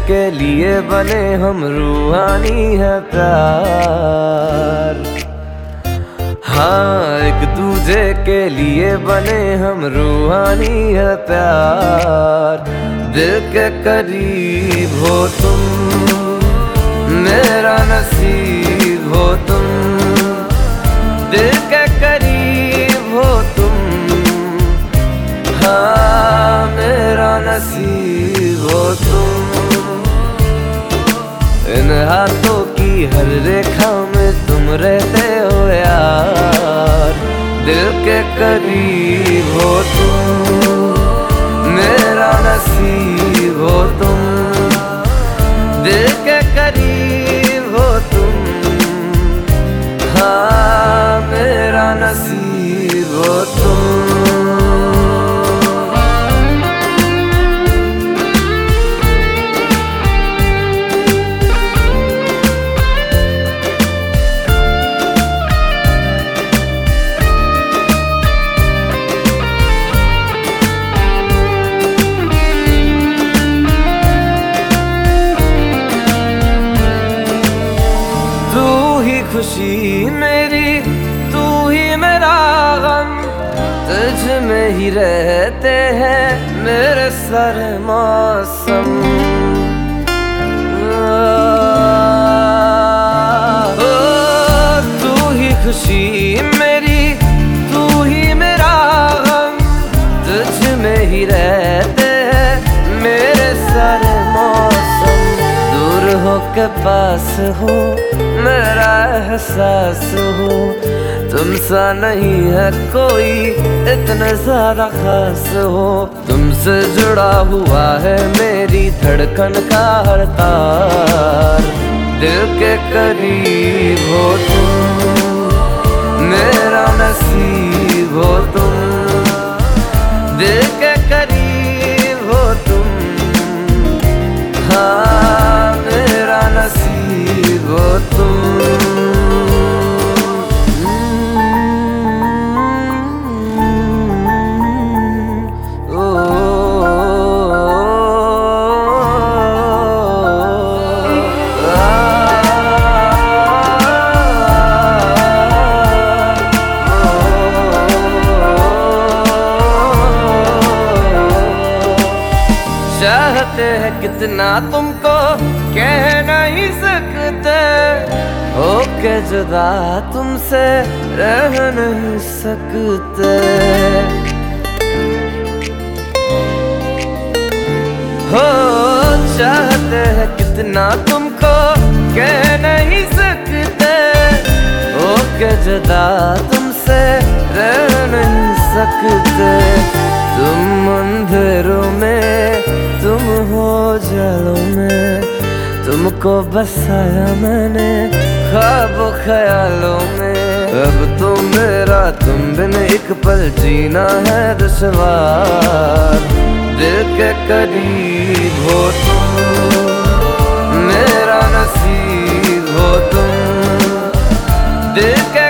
के लिए बने हम, रूहानी है प्यार। हाँ, एक दूजे के लिए बने हम, रूहानी है प्यार। दिल के करीब हो तुम, मेरा नसीब हो तुम। दिल के करीब हो तुम, हाँ मेरा नसीब हो तुम। इन हाथों की हर रेखा में तुम रहते हो यार। दिल के करीब हो तुम, मेरा नसीब हो तुम। दिल के करीब हो तुम, हाँ मेरा नसीब हो तुम। खुशी मेरी तू ही मेरा गम, तुझ में ही रहते हैं मेरे सारे मौसम। तू ही खुशी मेरी, तू ही मेरा गम, तुझ में ही रहते हैं मेरे सारे मौसम। दूर हो के पास हो मेरा एहसास हो, तुमसा नहीं है कोई इतना ज्यादा खास हो। तुमसे जुड़ा हुआ है मेरी धड़कन का हर तार। दिल के करीब हो तुम, मेरा नसीब हो तुम। दिल के करीब हो तुम, हाँ मेरा नसीब हो तुम। चाहते हैं कितना तुमको कह नहीं सकते, होके जुदा तुमसे रह नहीं सकते। हो चाहते हैं कितना तुमको कह नहीं सकते, होके जुदा तुमसे रह नहीं सकते। तुम अंधेरों में, तुम हो जलों में, तुमको बसाया मैंने ख्वाबों ख्यालों में। अब तो मेरा तुम बिन एक पल जीना है दुश्वार। दिल के करीब हो तुम, मेरा नसीब हो तुम। दिल के